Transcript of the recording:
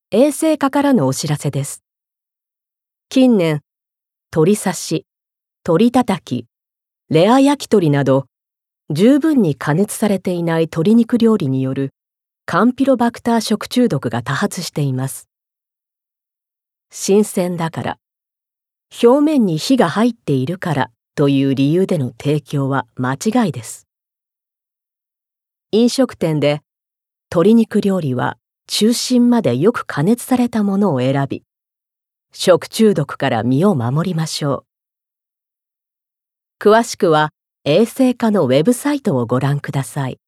衛生課からのお知らせです。近年、鶏刺し、鶏たたき、レア焼き鳥など、十分に加熱されていない鶏肉料理によるカンピロバクター食中毒が多発しています。新鮮だから、表面に火が入っているからという理由での提供は間違いです。飲食店で鶏肉料理は中心までよく加熱されたものを選び、食中毒から身を守りましょう。詳しくは衛生課のウェブサイトをご覧ください。